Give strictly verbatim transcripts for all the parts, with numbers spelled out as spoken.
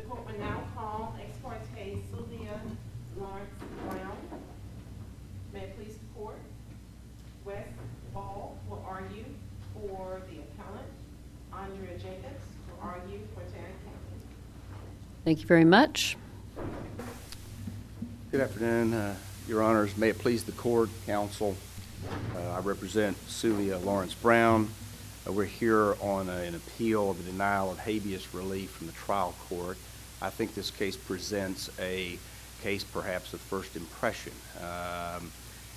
court will now call ex parte Sylvia Lawrence Brown. May it please the court. Wes Ball will argue for the appellant. Andrea Jacobs will argue for Tarrant County. Thank you very much. Good afternoon, uh, Your Honors. May it please the court, counsel. Uh, I represent Sylvia Lawrence Brown. Uh, we're here on a, an appeal of the denial of habeas relief from the trial court. I think this case presents a case perhaps of first impression. Um,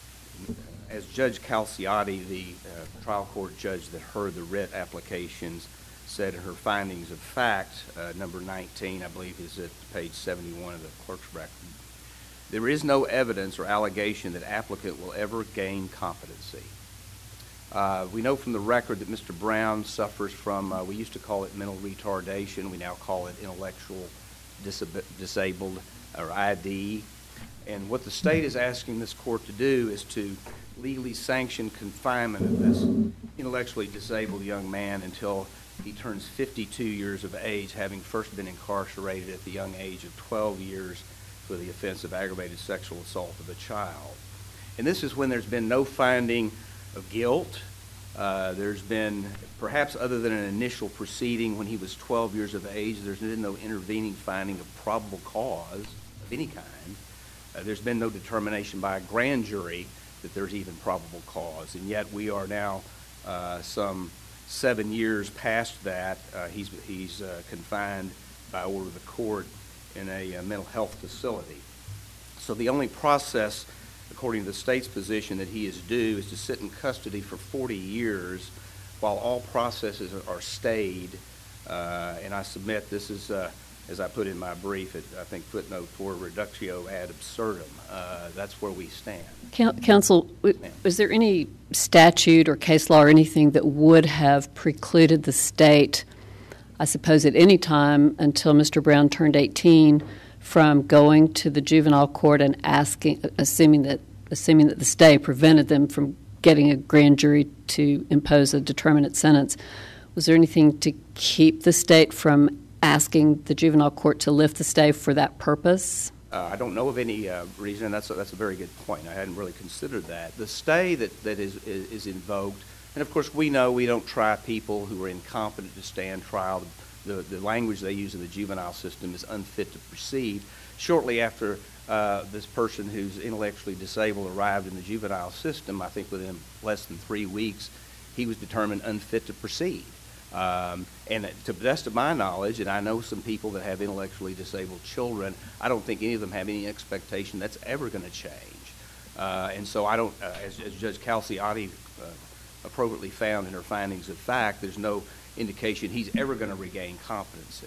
as Judge Calciotti, the uh, trial court judge that heard the writ applications, said in her findings of fact, uh, number nineteen, I believe is at page seventy-one of the clerk's record, there is no evidence or allegation that applicant will ever gain competency. Uh, we know from the record that Mister Brown suffers from, uh, we used to call it mental retardation, we now call it intellectual disab- disabled, or I D. And what the state is asking this court to do is to legally sanction confinement of this intellectually disabled young man until he turns fifty-two years of age, having first been incarcerated at the young age of twelve years for the offense of aggravated sexual assault of a child. And this is when there's been no finding of guilt. Uh, there's been, perhaps other than an initial proceeding when he was twelve years of age, there's been no intervening finding of probable cause of any kind. Uh, there's been no determination by a grand jury that there's even probable cause. And yet we are now uh, some seven years past that. Uh, he's he's uh, confined by order of the court in a uh, mental health facility. So the only process, according to the state's position, that he is due is to sit in custody for forty years while all processes are stayed. Uh, and I submit this is, uh, as I put in my brief, at, I think footnote four, reductio ad absurdum. Uh, that's where we stand. Counsel, is there any statute or case law or anything that would have precluded the state, I suppose at any time until Mister Brown turned eighteen, from going to the juvenile court and asking, assuming that assuming that the stay prevented them from getting a grand jury to impose a determinate sentence? Was there anything to keep the state from asking the juvenile court to lift the stay for that purpose? Uh, I don't know of any uh, reason, and that's a, that's a very good point. I hadn't really considered that. The stay that, that is, is, is invoked, and of course we know we don't try people who are incompetent to stand trial. The, the language they use in the juvenile system is unfit to proceed. Shortly after uh, this person who's intellectually disabled arrived in the juvenile system, I think within less than three weeks, he was determined unfit to proceed. Um, and to the best of my knowledge, and I know some people that have intellectually disabled children, I don't think any of them have any expectation that's ever going to change. Uh, and so I don't, uh, as, as Judge Calciotti uh, appropriately found in her findings of fact, there's no indication he's ever going to regain competency.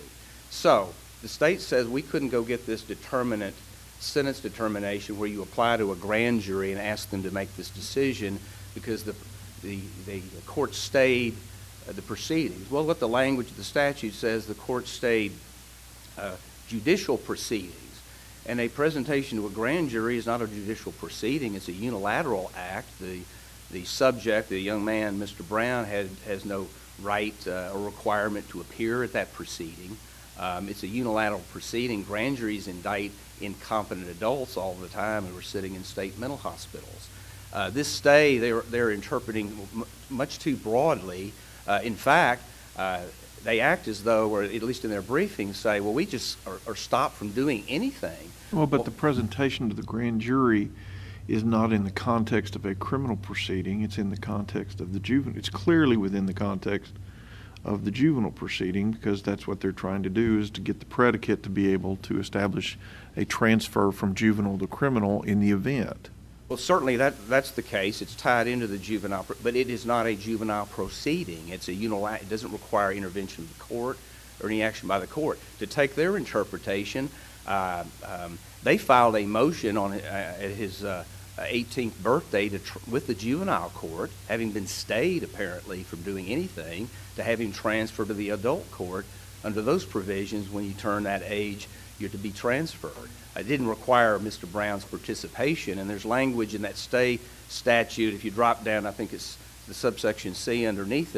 So the state says we couldn't go get this determinate sentence determination where you apply to a grand jury and ask them to make this decision because the, the, the court stayed Uh, the proceedings. Well, what the language of the statute says, the court stayed uh, judicial proceedings. And a presentation to a grand jury is not a judicial proceeding, it's a unilateral act. The, the subject, the young man, Mister Brown, had, has no right uh, or requirement to appear at that proceeding. Um, it's a unilateral proceeding. Grand juries indict incompetent adults all the time who are sitting in state mental hospitals. Uh, this stay, they're, they're interpreting m- much too broadly. Uh, in fact, uh, they act as though, or at least in their briefings, say, well, we just are, are stopped from doing anything. Well, but well, the presentation to the grand jury is not in the context of a criminal proceeding. It's in the context of the juvenile. It's clearly within the context of the juvenile proceeding because that's what they're trying to do is to get the predicate to be able to establish a transfer from juvenile to criminal in the event. Well, certainly that, that's the case. It's tied into the juvenile, but it is not a juvenile proceeding. It's a unilateral. It doesn't require intervention of the court or any action by the court. To take their interpretation, uh, um, they filed a motion on uh, at his uh, eighteenth birthday to tr- with the juvenile court, having been stayed apparently from doing anything, to have him transferred to the adult court. Under those provisions, when you turn that age, you're to be transferred. It didn't require Mister Brown's participation, and there's language in that stay statute. If you drop down, I think it's the subsection C underneath it,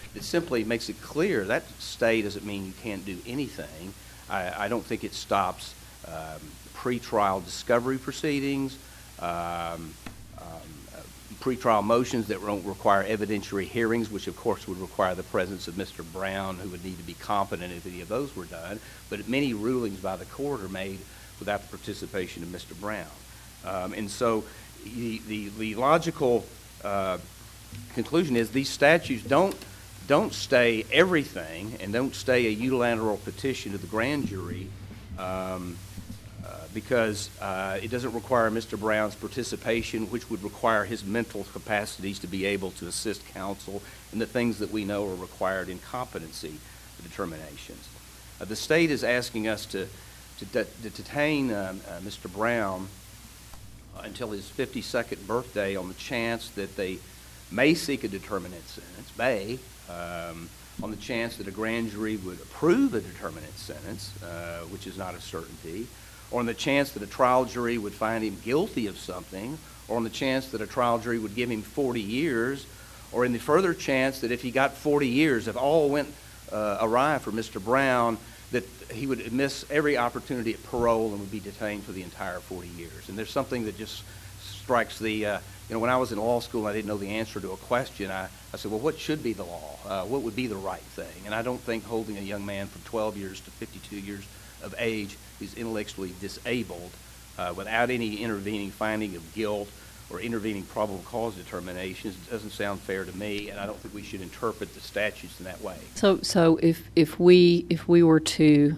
It simply makes it clear that stay doesn't mean you can't do anything. I, I don't think it stops um, pretrial discovery proceedings, um, um, uh, pretrial motions that don't require evidentiary hearings, which of course would require the presence of Mister Brown, who would need to be competent if any of those were done. But many rulings by the court are made without the participation of Mister Brown. Um, and so the, the, the logical uh, conclusion is these statutes don't don't stay everything and don't stay a unilateral petition to the grand jury um, uh, because uh, it doesn't require Mister Brown's participation, which would require his mental capacities to be able to assist counsel in the things that we know are required in competency determinations. Uh, the state is asking us to, to, de to detain um, uh, Mister Brown uh, until his fifty-second birthday on the chance that they may seek a determinate sentence, may, um, on the chance that a grand jury would approve a determinate sentence, uh, which is not a certainty, or on the chance that a trial jury would find him guilty of something, or on the chance that a trial jury would give him forty years, or in the further chance that if he got forty years, if all went uh, awry for Mister Brown, that he would miss every opportunity at parole and would be detained for the entire forty years. And there's something that just strikes the, uh, you know, when I was in law school and I didn't know the answer to a question, I, I said, well, what should be the law? Uh, what would be the right thing? And I don't think holding a young man from twelve years to fifty-two years of age who's intellectually disabled uh, without any intervening finding of guilt or intervening probable cause determinations doesn't sound fair to me, and I don't think we should interpret the statutes in that way. So, so if if we if we were to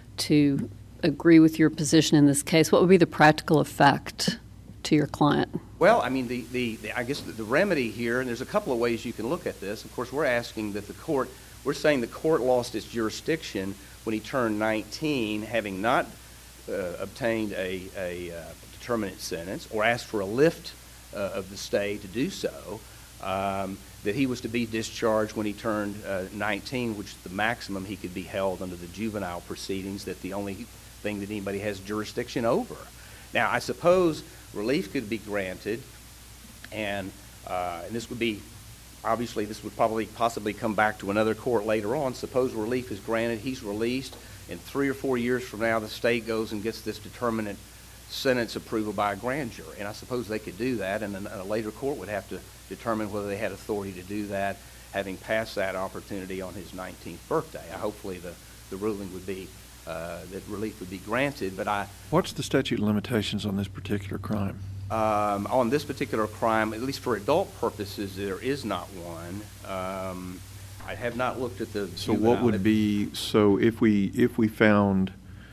to agree with your position in this case, what would be the practical effect to your client? Well, I mean, the, the, the I guess the, the remedy here, and there's a couple of ways you can look at this. Of course, we're asking that the court, we're saying the court lost its jurisdiction when he turned nineteen, having not uh, obtained a, a uh, determinate sentence or asked for a lift uh, of the stay to do so, um, that he was to be discharged when he turned uh, nineteen, which is the maximum he could be held under the juvenile proceedings, that the only thing that anybody has jurisdiction over. Now, I suppose relief could be granted, and, uh, and this would be, obviously, this would probably possibly come back to another court later on. Suppose relief is granted, he's released, and three or four years from now, the state goes and gets this determinate sentence approval by a grand jury. And I suppose they could do that, and then a later court would have to determine whether they had authority to do that, having passed that opportunity on his nineteenth birthday. I, hopefully the, the ruling would be uh, that relief would be granted, but I... What's the statute of limitations on this particular crime? Um, on this particular crime, at least for adult purposes, there is not one. Um, I have not looked at the So what would be, so if we, if we found,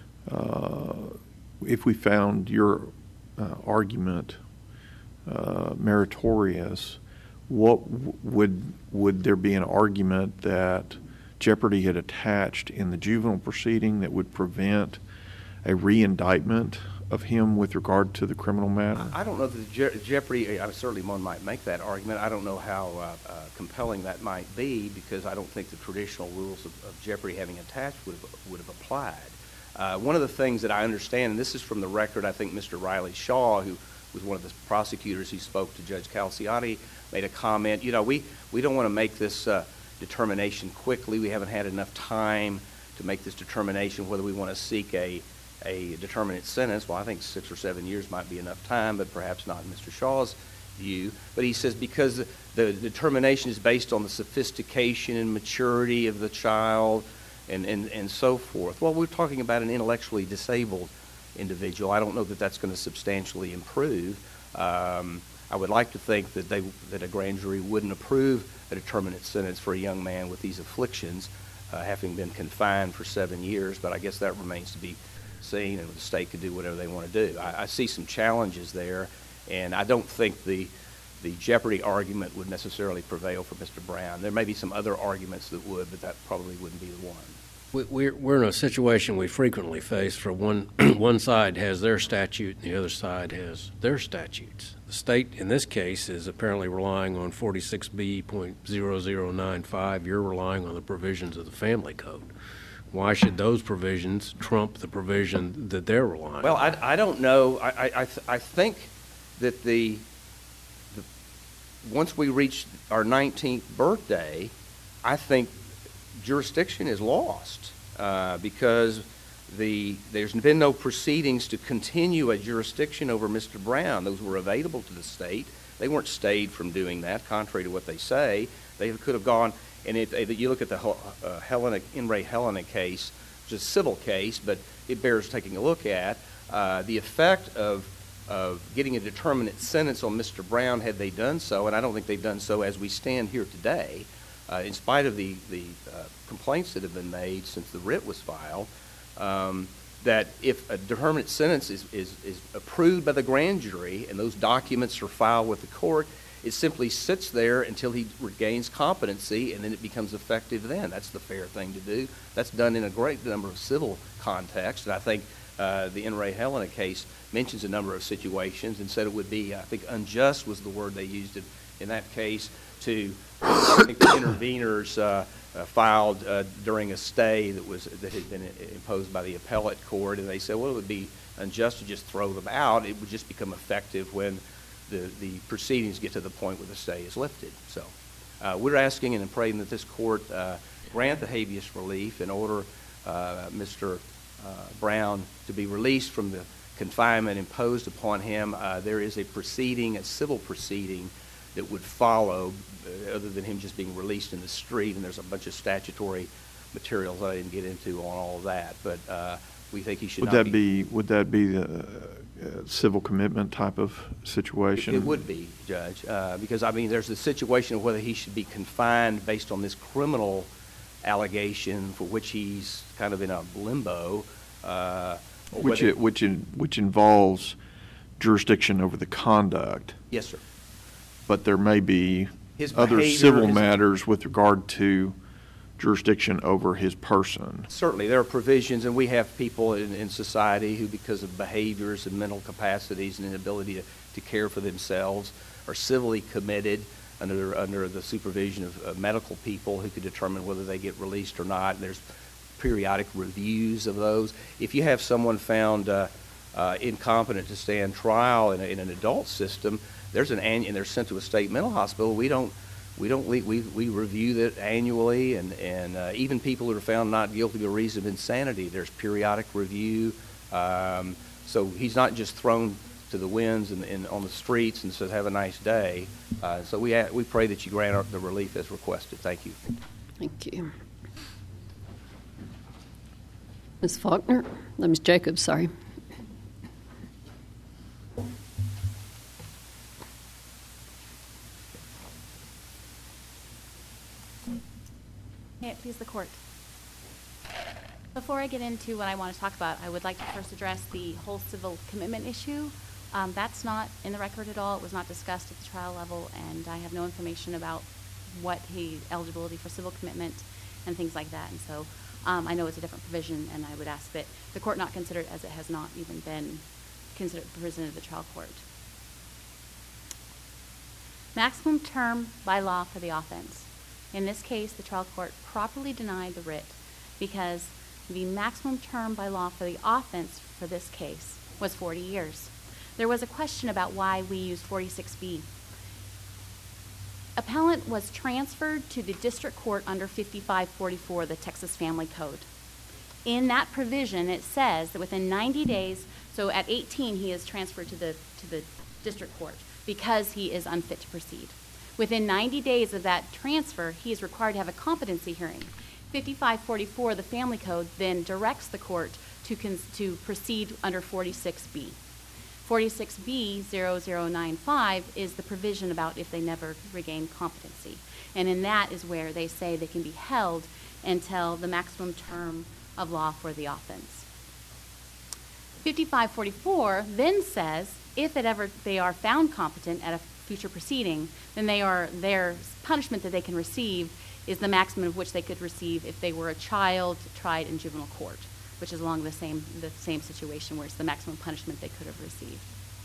uh, if we found your uh, argument uh, meritorious, what w- would, would there be an argument that jeopardy had attached in the juvenile proceeding that would prevent a re-indictment of him with regard to the criminal matter? I don't know that the je jeopardy, I certainly one might make that argument. I don't know how uh, uh, compelling that might be, because I don't think the traditional rules of, of jeopardy having attached would have, would have applied. Uh, one of the things that I understand, and this is from the record, I think Mister Riley Shaw, who was one of the prosecutors who spoke to Judge Calciati, made a comment, you know, we, we don't want to make this uh, determination quickly. We haven't had enough time to make this determination whether we want to seek a a determinate sentence. Well, I think six or seven years might be enough time, but perhaps not in Mister Shaw's view. But he says because the determination is based on the sophistication and maturity of the child and, and, and so forth. Well, we're talking about an intellectually disabled individual. I don't know that that's going to substantially improve. Um, I would like to think that they that a grand jury wouldn't approve a determinate sentence for a young man with these afflictions, uh, having been confined for seven years, but I guess that remains to be seen, and the state could do whatever they want to do. I, I see some challenges there, and I don't think the the jeopardy argument would necessarily prevail for Mister Brown. There may be some other arguments that would, but that probably wouldn't be the one. We, we're, we're in a situation we frequently face where one, one side has their statute and the other side has their statutes. The state, in this case, is apparently relying on forty-six B point zero zero nine five. You're relying on the provisions of the Family Code. Why should those provisions trump the provision that they're relying well, on? Well, I, I don't know. I, I, I, th I think that the, the once we reach our nineteenth birthday, I think jurisdiction is lost uh, because the there's been no proceedings to continue a jurisdiction over Mister Brown. Those were available to the state. They weren't stayed from doing that, contrary to what they say. They could have gone, and if, if you look at the uh, Helena, In re Helena case, which is a civil case, but it bears taking a look at, uh, the effect of of getting a determinate sentence on Mister Brown had they done so, and I don't think they've done so as we stand here today, uh, in spite of the, the uh, complaints that have been made since the writ was filed, um, that if a determinate sentence is, is, is approved by the grand jury and those documents are filed with the court, it simply sits there until he regains competency, and then it becomes effective then. That's the fair thing to do. That's done in a great number of civil contexts, and I think uh, the In re Helena case mentions a number of situations and said it would be, I think unjust was the word they used in, in that case, to, I think the interveners uh, uh, filed uh, during a stay that was that had been imposed by the appellate court, and they said, well, it would be unjust to just throw them out. It would just become effective when the, the proceedings get to the point where the stay is lifted. So uh, we're asking and praying that this court uh, grant the habeas relief in order uh, Mister Uh, Brown to be released from the confinement imposed upon him. Uh, there is a proceeding, a civil proceeding, that would follow, uh, other than him just being released in the street, and there's a bunch of statutory materials that I didn't get into on all of that. But uh, we think he should Would not that be, would that be the uh, civil commitment type of situation? It, it would be, Judge, uh, because I mean, there's the situation of whether he should be confined based on this criminal allegation for which he's kind of in a limbo. Uh, which it, which in, which involves jurisdiction over the conduct. Yes, sir. But there may be His other behavior civil is- matters with regard to jurisdiction over his person. Certainly, there are provisions, and we have people in, in society who, because of behaviors and mental capacities and inability to, to care for themselves, are civilly committed under under the supervision of uh, medical people who could determine whether they get released or not. And there's periodic reviews of those. If you have someone found uh, uh, incompetent to stand trial in, a, in an adult system, there's an annual, and they're sent to a state mental hospital. We don't, we don't, we we, we review that annually, and and uh, even people who are found not guilty by reason of insanity, there's periodic review. Um, so he's not just thrown to the winds and, and on the streets and says, "Have a nice day." Uh, so we ha- we pray that you grant our, the relief as requested. Thank you. Thank you. Miz Faulkner? No, Miz Jacobs, sorry. May it please the court. Before I get into what I want to talk about, I would like to first address the whole civil commitment issue. Um, that's not in the record at all. It was not discussed at the trial level, and I have no information about what he eligibility for civil commitment and things like that. And so um, I know it's a different provision, and I would ask that the court not consider it, as it has not even been considered presented to the trial court. Maximum term by law for the offense. In this case, the trial court properly denied the writ because the maximum term by law for the offense for this case was forty years. There was a question about why we used forty-six B. Appellant was transferred to the district court under fifty-five forty-four, the Texas Family Code. In that provision, it says that within ninety days, so at eighteen, he is transferred to the to the district court because he is unfit to proceed. Within ninety days of that transfer, he is required to have a competency hearing. fifty-five forty-four, the Family Code, then directs the court to cons- to proceed under forty-six B. forty-six B zero zero nine five is the provision about if they never regain competency. And in that is where they say they can be held until the maximum term of law for the offense. fifty-five forty-four then says if it ever they are found competent at a future proceeding, then they are their punishment that they can receive is the maximum of which they could receive if they were a child tried in juvenile court, which is along the same the same situation where it's the maximum punishment they could have received.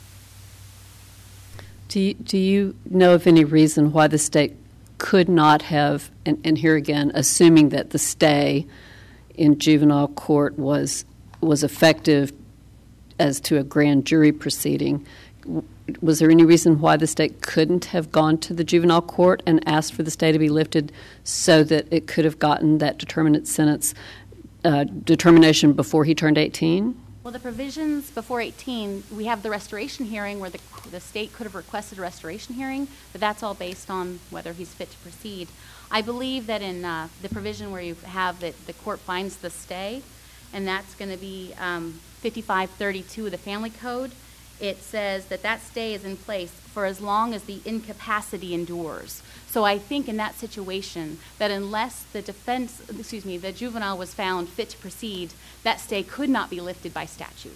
Do you, do you know of any reason why the state could not have, and, and here again, assuming that the stay in juvenile court was was effective as to a grand jury proceeding, was there any reason why the state couldn't have gone to the juvenile court and asked for the stay to be lifted so that it could have gotten that determinate sentence uh, determination before he turned eighteen? Well, the provisions before eighteen, we have the restoration hearing where the, the state could have requested a restoration hearing, but that's all based on whether he's fit to proceed. I believe that in uh, the provision where you have that the court finds the stay, and that's going to be um, fifty-five thirty-two of the Family Code, it says that that stay is in place for as long as the incapacity endures. So I think in that situation that unless the defense, excuse me, the juvenile was found fit to proceed, that stay could not be lifted by statute.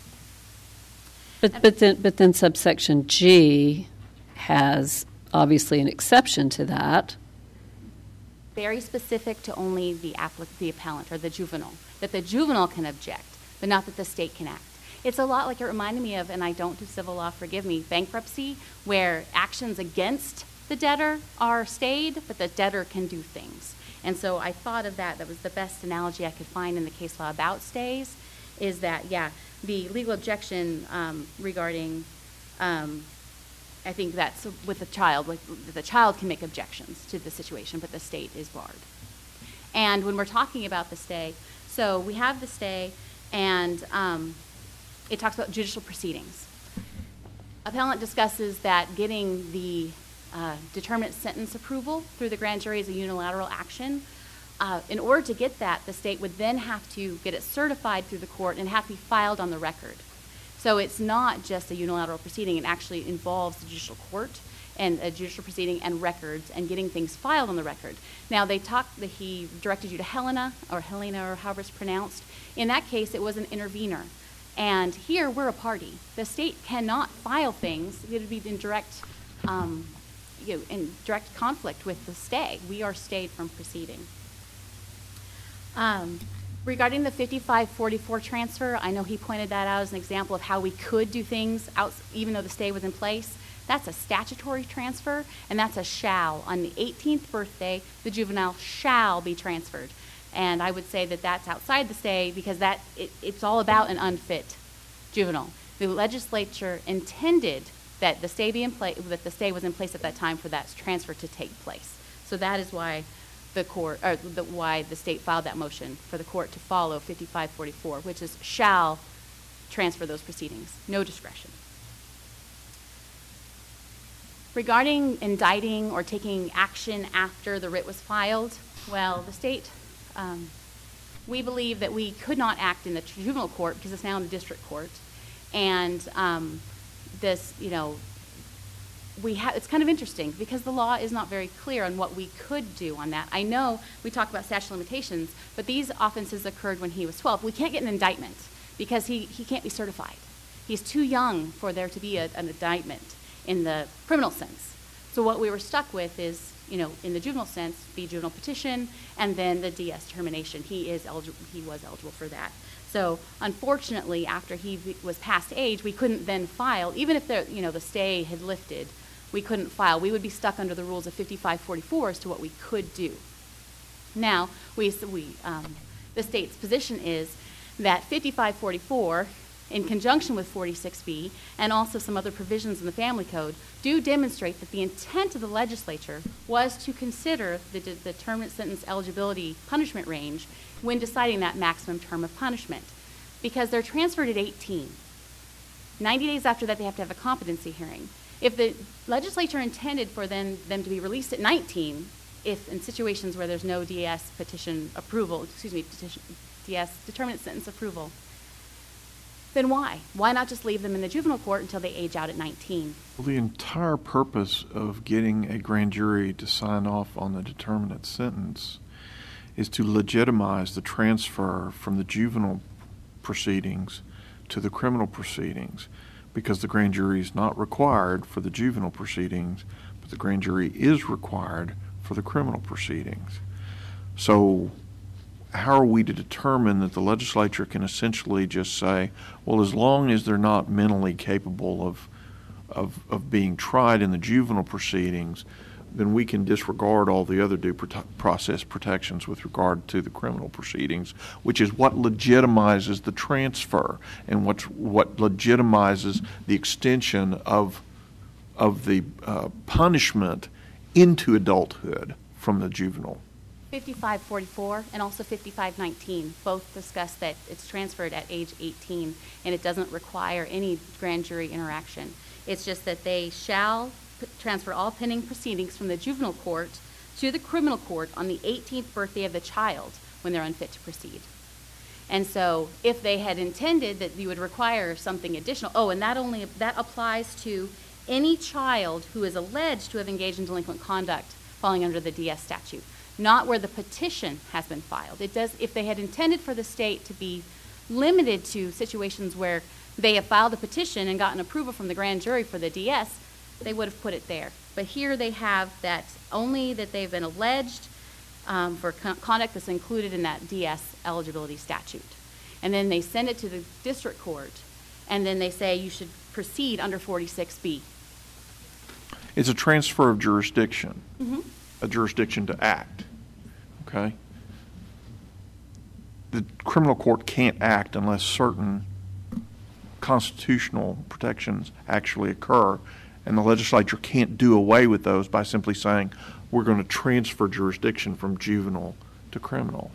But, but, then, but then subsection G has obviously an exception to that. Very specific to only the, applic- the appellant or the juvenile, that the juvenile can object, but not that the state can act. It's a lot like it reminded me of, and I don't do civil law, forgive me, bankruptcy, where actions against the debtor are stayed, but the debtor can do things. And so I thought of that. That was the best analogy I could find in the case law about stays, is that, yeah, the legal objection um, regarding, um, I think that's with the child, like the child can make objections to the situation, but the state is barred. And when we're talking about the stay, so we have the stay, and um, it talks about judicial proceedings. Appellant discusses that getting the uh, determinate sentence approval through the grand jury is a unilateral action. Uh, in order to get that, the state would then have to get it certified through the court and have to be filed on the record. So it's not just a unilateral proceeding. It actually involves the judicial court and a judicial proceeding and records and getting things filed on the record. Now, they talked that he directed you to Helena, or Helena, or however it's pronounced. In that case, it was an intervener. And here, we're a party. The state cannot file things. It would be in direct, um, you know, in direct conflict with the stay. We are stayed from proceeding. Um, regarding the fifty-five forty-four transfer, I know he pointed that out as an example of how we could do things out, even though the stay was in place. That's a statutory transfer, and that's a shall. On the eighteenth birthday, the juvenile shall be transferred. And I would say that that's outside the stay because that it, it's all about an unfit juvenile. The legislature intended that the stay be in place, that the stay was in place at that time for that transfer to take place. So that is why the court, or the, why the state filed that motion for the court to follow fifty-five forty-four, which is shall transfer those proceedings, no discretion. Regarding indicting or taking action after the writ was filed, well, the state, um, we believe that we could not act in the juvenile court because it's now in the district court. And um, this, you know, we ha- it's kind of interesting because the law is not very clear on what we could do on that. I know we talk about statute of limitations, but these offenses occurred when he was twelve. We can't get an indictment because he, he can't be certified. He's too young for there to be a, an indictment in the criminal sense. So what we were stuck with is, you know, in the juvenile sense, the juvenile petition and then the D S termination. He is eligible. He was eligible for that. So unfortunately, after he was past age, we couldn't then file, even if the, you know, the stay had lifted, we couldn't file. We would be stuck under the rules of fifty-five forty-four as to what we could do. Now, we, we um, the state's position is that fifty-five forty-four, in conjunction with forty-six B and also some other provisions in the Family Code, do demonstrate that the intent of the legislature was to consider the, the determinate sentence eligibility punishment range when deciding that maximum term of punishment. Because they're transferred at eighteen. ninety days after that, they have to have a competency hearing. If the legislature intended for them, them to be released at nineteen, if in situations where there's no D S petition approval, excuse me, petition, D S determinate sentence approval, then why? Why not just leave them in the juvenile court until they age out at nineteen? Well, the entire purpose of getting a grand jury to sign off on the determinate sentence is to legitimize the transfer from the juvenile proceedings to the criminal proceedings, because the grand jury is not required for the juvenile proceedings, but the grand jury is required for the criminal proceedings. So how are we to determine that the legislature can essentially just say, well, as long as they're not mentally capable of, of, of being tried in the juvenile proceedings, then we can disregard all the other due prote- process protections with regard to the criminal proceedings, which is what legitimizes the transfer and what's, what legitimizes the extension of of the uh, punishment into adulthood from the juvenile? fifty-five forty-four and also fifty-five nineteen both discuss that it's transferred at age eighteen, and it doesn't require any grand jury interaction. It's just that they shall p- transfer all pending proceedings from the juvenile court to the criminal court on the eighteenth birthday of the child when they're unfit to proceed. And so if they had intended that you would require something additional, oh, and that only that applies to any child who is alleged to have engaged in delinquent conduct falling under the D S statute, not where the petition has been filed. It does, if they had intended for the state to be limited to situations where they have filed a petition and gotten approval from the grand jury for the D S, they would have put it there. But here they have that only that they've been alleged um, for con- conduct that's included in that D S eligibility statute. And then they send it to the district court, and then they say you should proceed under forty-six B. It's a transfer of jurisdiction, Mm-hmm. a jurisdiction to act, okay? The criminal court can't act unless certain constitutional protections actually occur, and the legislature can't do away with those by simply saying, we're going to transfer jurisdiction from juvenile to criminal.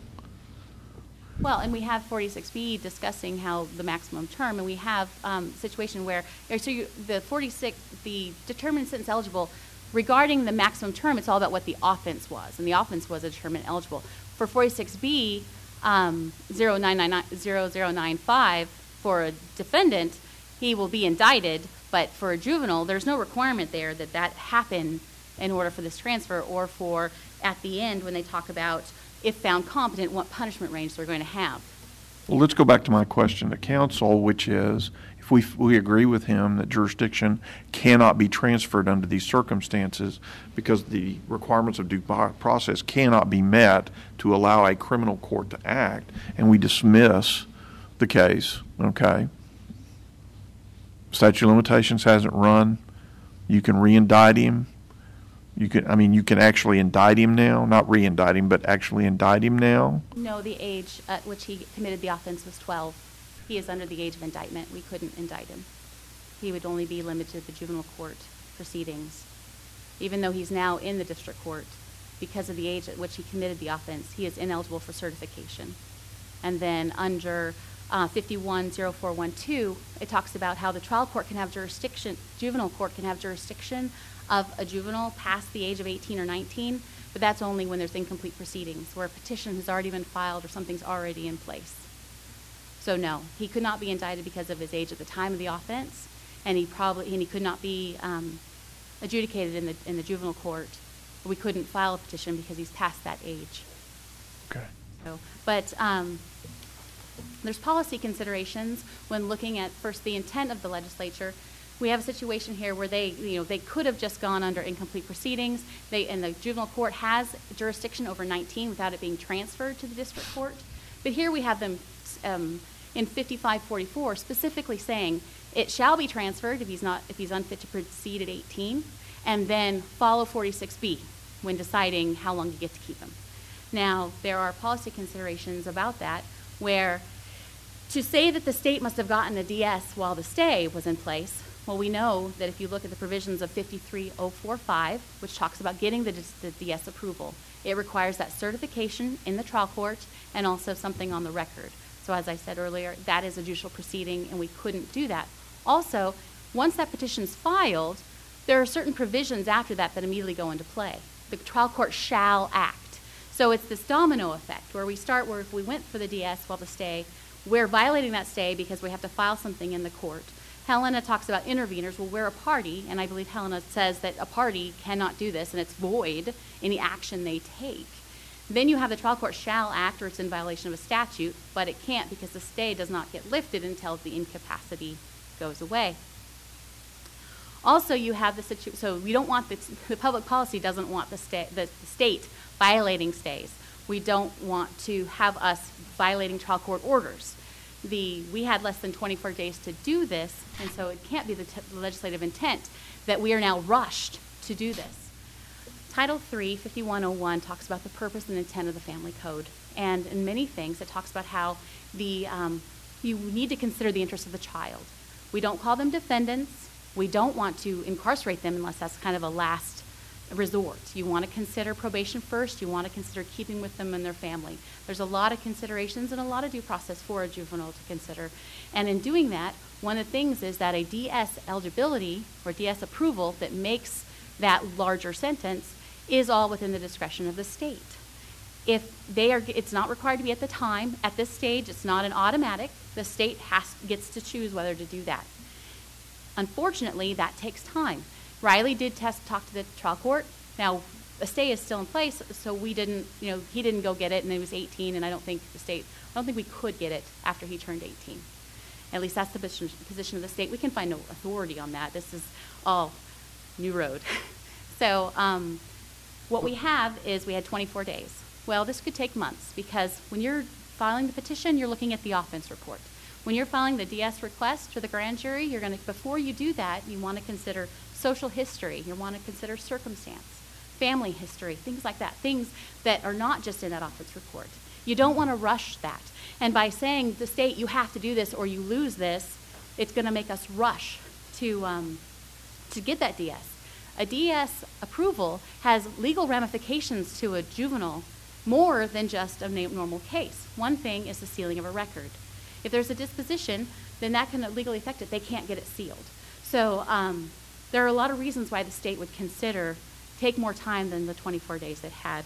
Well, and we have forty-six B discussing how the maximum term, and we have um, situation where, or so you, the forty-six, the determined sentence eligible, regarding the maximum term, it's all about what the offense was, and the offense was a determined eligible. For forty-six B, um, zero nine nine nine zero zero nine five, for a defendant, he will be indicted, but for a juvenile, there's no requirement there that that happen in order for this transfer, or for, at the end, when they talk about if found competent, what punishment range they're going to have. Well, let's go back to my question to counsel, which is, if we we agree with him that jurisdiction cannot be transferred under these circumstances because the requirements of due process cannot be met to allow a criminal court to act, and we dismiss the case, okay? Statute of limitations hasn't run. You can re-indict him. You can, I mean, you can actually indict him now, not re-indict him, but actually indict him now. No, the age at which he committed the offense was twelve. He is under the age of indictment. We couldn't indict him. He would only be limited to the juvenile court proceedings. Even though he's now in the district court, because of the age at which he committed the offense, he is ineligible for certification. And then under uh, fifty-one oh four one two, it talks about how the trial court can have jurisdiction, juvenile court can have jurisdiction of a juvenile past the age of eighteen or nineteen, but that's only when there's incomplete proceedings, where a petition has already been filed or something's already in place. So no, he could not be indicted because of his age at the time of the offense, and he probably and he could not be um, adjudicated in the in the juvenile court. We couldn't file a petition because he's past that age. Okay. So, but um, there's policy considerations when looking at first the intent of the legislature. We have a situation here where they, you know, they could have just gone under incomplete proceedings. They and the juvenile court has jurisdiction over nineteen without it being transferred to the district court. But here we have them um, in fifty-five forty-four specifically saying it shall be transferred if he's not if he's unfit to proceed at eighteen, and then follow forty-six B when deciding how long you get to keep him. Now there are policy considerations about that where to say that the state must have gotten a D S while the stay was in place. Well, we know that if you look at the provisions of fifty-three oh forty-five, which talks about getting the, the D S approval, it requires that certification in the trial court and also something on the record. So as I said earlier, that is a judicial proceeding, and we couldn't do that. Also, once that petition's filed, there are certain provisions after that that immediately go into play. The trial court shall act. So it's this domino effect where we start where if we went for the D S while the stay, we're violating that stay because we have to file something in the court. Helena talks about interveners. Well, we're a party, and I believe Helena says that a party cannot do this, and it's void any action they take. Then you have the trial court shall act, or it's in violation of a statute, but it can't because the stay does not get lifted until the incapacity goes away. Also, you have the situation, so we don't want the, the public policy doesn't want the, sta- the, the state violating stays. We don't want to have us violating trial court orders. The, we had less than twenty-four days to do this, and so it can't be the t- legislative intent that we are now rushed to do this. Title three, fifty-one oh one, talks about the purpose and intent of the Family Code, and in many things it talks about how the um, you need to consider the interests of the child. We don't call them defendants, We don't want to incarcerate them unless that's kind of a last resort. You want to consider probation first. You want to consider keeping with them and their family. There's a lot of considerations and a lot of due process for a juvenile to consider. And in doing that, one of the things is that a D S eligibility or D S approval that makes that larger sentence is all within the discretion of the state. If they are, it's not required to be at the time. At this stage, it's not an automatic. The state has gets to choose whether to do that. Unfortunately, that takes time. Riley did test, talk to the trial court. Now, a stay is still in place, so we didn't, you know, he didn't go get it, and he was eighteen, and I don't think the state, I don't think we could get it after he turned eighteen. At least that's the position, position of the state. We can find no authority on that. This is all new road. So um, what we have is we had twenty-four days. Well, this could take months because when you're filing the petition, you're looking at the offense report. When you're filing the D S request to the grand jury, you're going to, before you do that, you want to consider social history. You want to consider circumstance, family history, things like that, things that are not just in that offense report. You don't want to rush that. And by saying the state, you have to do this or you lose this, it's going to make us rush to, um, to get that D S. A D S approval has legal ramifications to a juvenile more than just a normal case. One thing is the sealing of a record. If there's a disposition, then that can legally affect it. They can't get it sealed. So um, there are a lot of reasons why the state would consider take more time than the twenty-four days it had.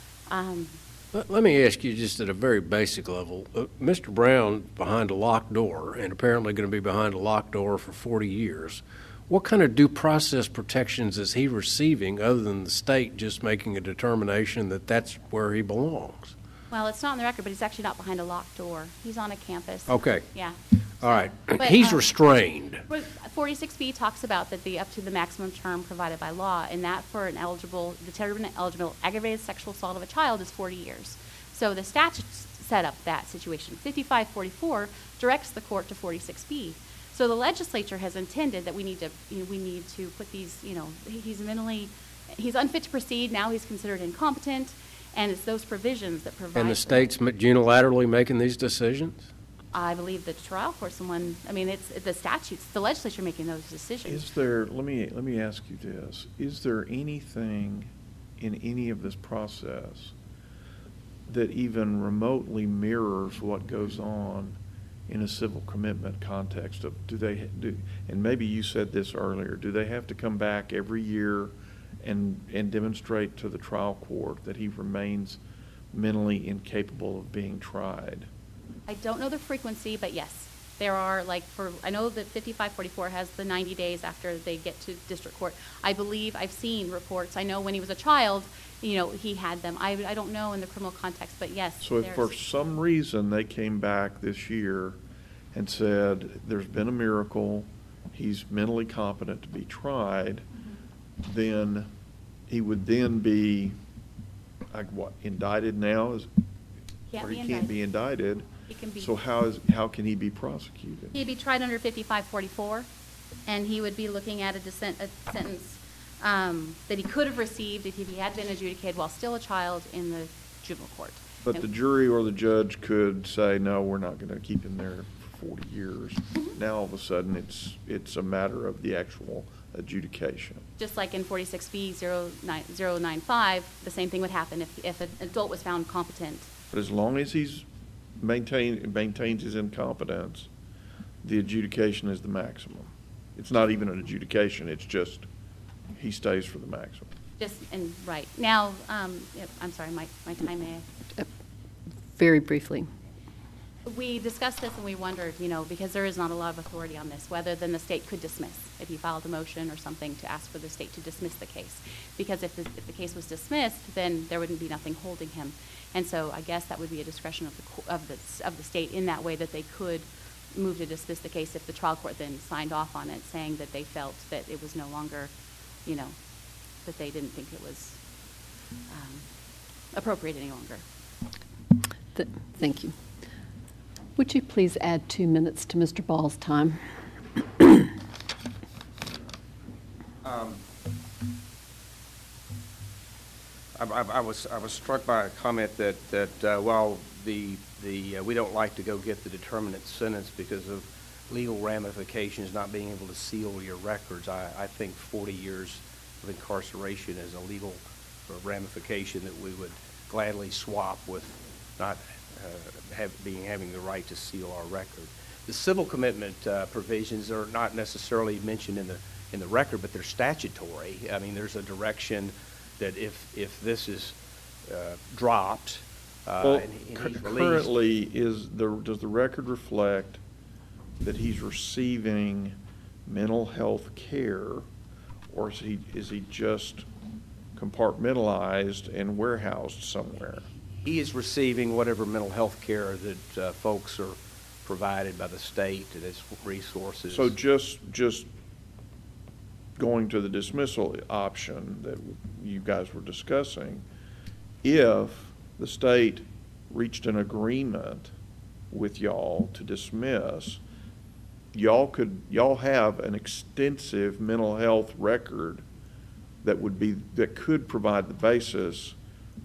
Um, Let, let me ask you just at a very basic level. Uh, Mister Brown behind a locked door and apparently going to be behind a locked door for forty years. What kind of due process protections is he receiving other than the state just making a determination that that's where he belongs? Well, it's not on the record, but he's actually not behind a locked door. He's on a campus. Okay. Yeah. All right. But, He's uh, restrained. forty-six B talks about that the up to the maximum term provided by law, and that for an eligible, determined eligible aggravated sexual assault of a child is forty years. So the statute set up that situation. fifty-five forty-four directs the court to forty-six B. So the legislature has intended that we need to, you know, we need to put these, you know, he's mentally, he's unfit to proceed. Now he's considered incompetent, and it's those provisions that provide. And the state's unilaterally making these decisions? I believe the trial court, someone, I mean, it's the statutes, the legislature making those decisions. Is there, let me, let me ask you this, is there anything in any of this process that even remotely mirrors what goes on in a civil commitment context of, do they, do, and maybe you said this earlier, do they have to come back every year and, and demonstrate to the trial court that he remains mentally incapable of being tried? I don't know the frequency, but yes, there are, like, for, I know that fifty-five forty-four has the ninety days after they get to district court. I believe I've seen reports. I know when he was a child, you know, he had them. I, I don't know in the criminal context, but yes. So if for some reason they came back this year and said, there's been a miracle, he's mentally competent to be tried, mm-hmm. then he would then be, like, what, indicted now? Is, can't or be he indicted. can't be indicted. He can be. So how is how can he be prosecuted? He'd be tried under fifty-five forty-four, and he would be looking at a, dissent, a sentence um, that he could have received if he had been adjudicated while still a child in the juvenile court. But and the jury or the judge could say, no, we're not going to keep him there for forty years. Mm-hmm. Now all of a sudden it's it's a matter of the actual adjudication. Just like in forty-six B zero nine five, the same thing would happen if, if an adult was found competent. But as long as he's maintain, maintains his incompetence, the adjudication is the maximum. It's not even an adjudication, it's just he stays for the maximum. Just, and right. Now, um, yep, I'm sorry, my, my time may. Uh, very briefly. We discussed this and we wondered, you know, because there is not a lot of authority on this, whether then the state could dismiss if you filed a motion or something to ask for the state to dismiss the case. Because if the, if the case was dismissed, then there wouldn't be nothing holding him. And so I guess that would be a discretion of the, of the, of the state in that way that they could move to dismiss the case if the trial court then signed off on it, saying that they felt that it was no longer, you know, that they didn't think it was um, appropriate any longer. Th- thank you. Would you please add two minutes to Mister Ball's time? um, I, I, I was I was struck by a comment that that uh, while the the uh, we don't like to go get the determinate sentence because of legal ramifications, not being able to seal your records. I, I think forty years of incarceration is a legal ramification that we would gladly swap with not uh, have, being having the right to seal our record. The civil commitment uh, provisions are not necessarily mentioned in the in the record, but they're statutory. I mean, there's a direction that if if this is uh, dropped, uh, Well, and, and cu- he's released, currently, is the, does the record reflect that he's receiving mental health care, or is he, is he just compartmentalized and warehoused somewhere? he is receiving whatever mental health care that uh, folks are provided by the state and its resources. So just, just going to the dismissal option that you guys were discussing, if the state reached an agreement with y'all to dismiss, y'all could, y'all have an extensive mental health record that would be, that could provide the basis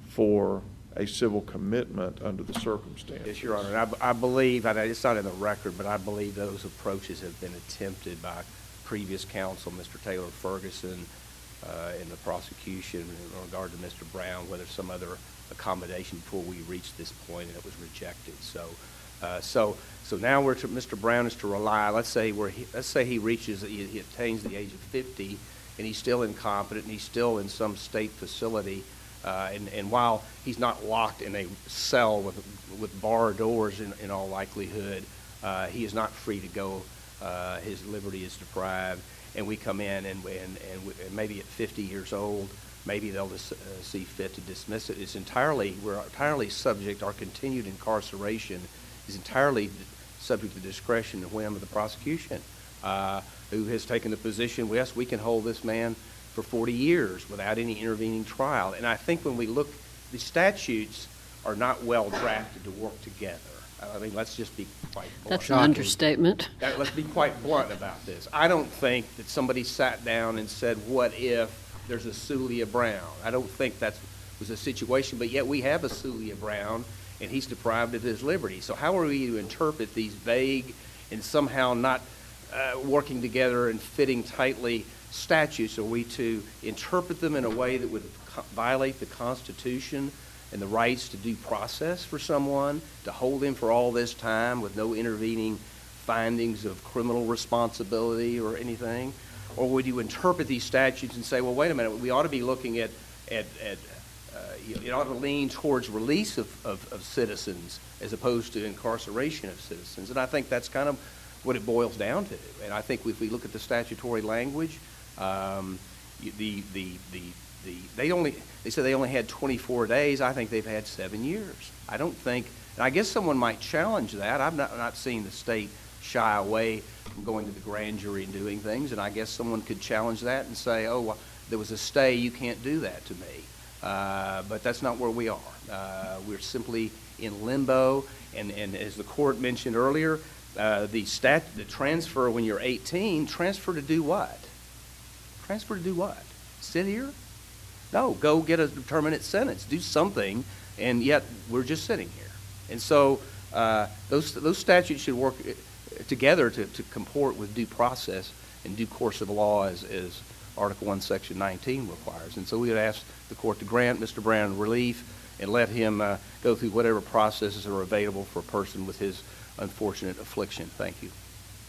for a civil commitment under the circumstances. Yes, Your Honor. And I, I believe, and it's not in the record, but I believe those approaches have been attempted by previous counsel, Mister Taylor Ferguson, uh, in the prosecution in regard to Mister Brown, whether some other accommodation before we reached this point, and it was rejected. So, uh, so, so now we're to, Mister Brown is to rely. Let's say we're, let's say he reaches, he, he attains the age of fifty, and he's still incompetent, and he's still in some state facility. Uh, and, and while he's not locked in a cell with with bar doors, in, in all likelihood, uh, he is not free to go. Uh, his liberty is deprived, and we come in, and and, and, we, and maybe at fifty years old, maybe they'll just, uh, see fit to dismiss it. It's entirely, we're entirely subject, our continued incarceration is entirely subject to discretion and whim of the prosecution, uh, who has taken the position, yes, we can hold this man for forty years without any intervening trial. And I think when we look, the statutes are not well drafted to work together. I mean, let's just be quite blunt. That's an understatement. Uh, Let's be quite blunt about this. I don't think that somebody sat down and said, what if there's a Celia Brown? I don't think that was a situation, but yet we have a Celia Brown, and he's deprived of his liberty. So how are we to interpret these vague and somehow not uh, working together and fitting tightly statutes? Are we to interpret them in a way that would co- violate the Constitution and the rights to due process for someone, to hold him for all this time with no intervening findings of criminal responsibility or anything? Or would you interpret these statutes and say, well, wait a minute, we ought to be looking at, at, at uh, it ought to lean towards release of, of, of citizens as opposed to incarceration of citizens? And I think that's kind of what it boils down to. And I think if we look at the statutory language, um, the, the, the, the, they only, they said they only had twenty-four days. I think they've had seven years. I don't think, and I guess someone might challenge that. I've not, not seen the state shy away from going to the grand jury and doing things, and I guess someone could challenge that and say, oh, well, there was a stay, you can't do that to me. Uh, but that's not where we are. Uh, we're simply in limbo, and, and as the court mentioned earlier, uh, the stat, the transfer when you're eighteen, transfer to do what? Transfer to do what? Sit here? No, go get a permanent sentence. Do something, and yet we're just sitting here. And so uh, those those statutes should work together to, to comport with due process and due course of law as, as Article one, Section nineteen requires. And so we would ask the court to grant Mister Brown relief and let him uh, go through whatever processes are available for a person with his unfortunate affliction. Thank you.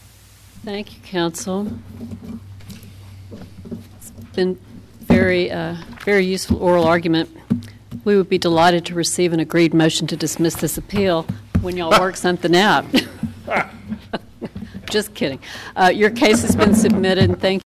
Thank you, counsel. It's been very, uh, very useful oral argument. We would be delighted to receive an agreed motion to dismiss this appeal when y'all work something out. Just kidding. Uh, your case has been submitted, and thank